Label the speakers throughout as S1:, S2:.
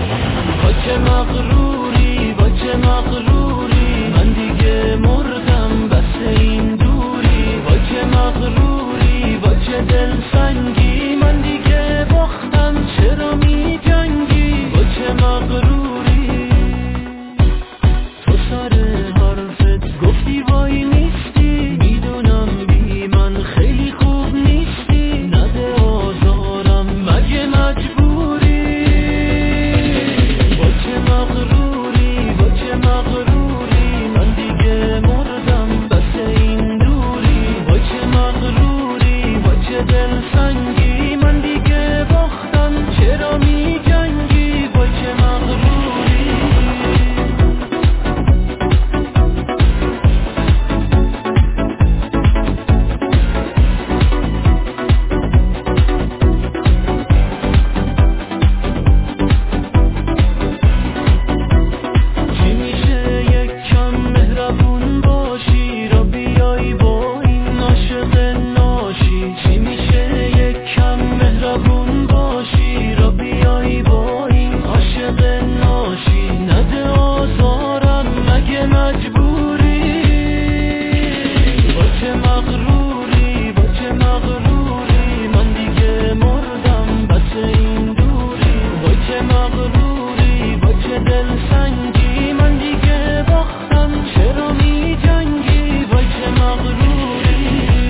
S1: با چه مغروری با چه مغروری من دیگه مردم بس این دوری با چه مغروری با چه دلسنگی من دیگه باختم چرا می جنگی با چه مغروری تو سر حرفت گفتی وای نیستی میدونم بی من خیلی خوب نیستی نده آزارم مگه مجبوری با چه مغروری با چه مغروری من دیگه مردم بس این دوری با چه مغروری با چه دلسنگی من دیگه باختم چرا می جنگی با چه مغروری چی میشه یک کم مهربون باشی را بیای با این عاشق ناشی چی میشه یک کم مهربون باشی را بیای با این عاشق ناشی نده آزارم مگه مجبوری با چه مغروری با چه مغروری من دیگه مردم بس این دوری با چه مغروری با چه دلسنگی من دیگه باختم چرا می جنگی با چه مغروری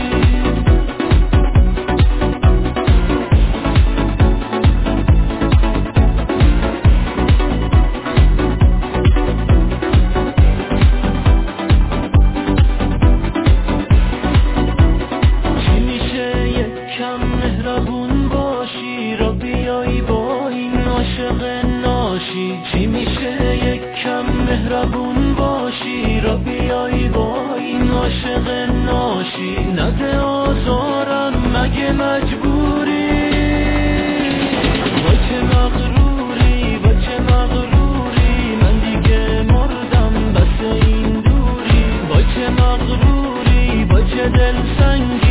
S1: چی میشه یک کم مهربون باشی را بیای با این عاشق ناشی چی میشه یک کم مهربون باشی را بیای با این عاشق ناشی نده آزارم مگه مجبوری با چه مغروری با چه مغروری من دیگه مردم بس این دوری با چه مغروری با چه دلسنگی